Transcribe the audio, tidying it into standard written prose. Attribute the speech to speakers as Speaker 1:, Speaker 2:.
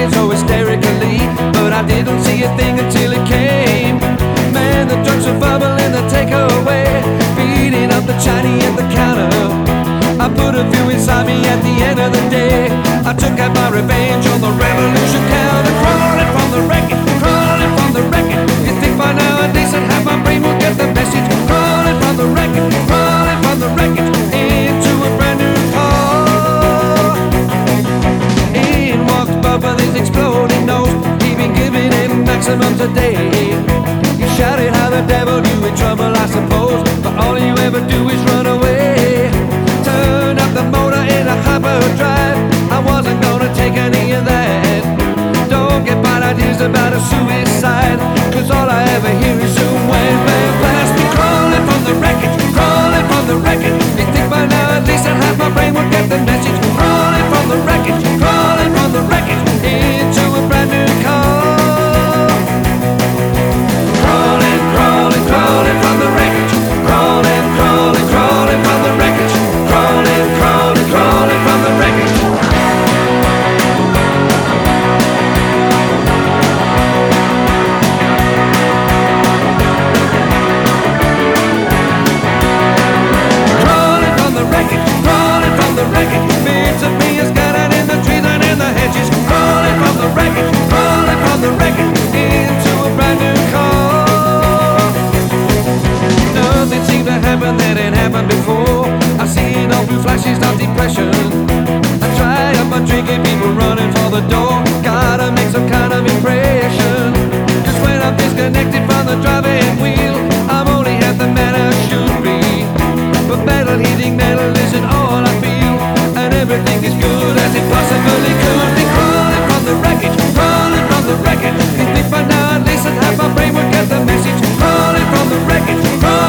Speaker 1: it so hysterically, but I didn't see a thing until it came. Man, the drugs were bubbling the takeaway, beating up the Chinese at the counter. I put a few inside me at the end of the day. I took out my revenge on the revolution counter. Crawling from the wreckage, crawling from the wreckage. You think by now a decent half my brain will get the message. Crawling from the wreckage, crawling from the wreckage, into a brand new car. In walks Bubba, his exploding nose. He been giving him maximum today. He shouted how the devil you in trouble, I suppose, but all you ever do is run away. Turn up the motor in a hyperdrive. I wasn't gonna take any of that. Don't get bad ideas about a suicide, cause all I ever hear is zoom went bang past me. Crawling from the wreckage, crawling from the wreckage. You think by now at least that half my brain would get the message. Crawling from the wreckage, crawling from the wreckage, into a brand new car. Crawling, crawling, crawling from the wreckage. Crawling, crawling, crawling from the wreckage. Crawling, crawling, crawling from the wreckage. Crawling from the wreckage, crawling from the wreckage. Bits of me are scattered in the trees and in the hedges. Crawling from the wreckage, crawling from the wreckage, into a brand new car. Nothing seemed to happen that ain't happened before. I've seen all blue flashes of depression. I try up my drinking, people running for the door. Gotta make some kind of impression. Just when I'm disconnected from the driving wheel, I'm only half the man I should be. But metal hitting metal isn't all I feel, and everything is good as it possibly could be. Crawling from the wreckage, crawling from the wreckage. You think by now at least that half my brain would get the message. Crawling from the wreckage, crawling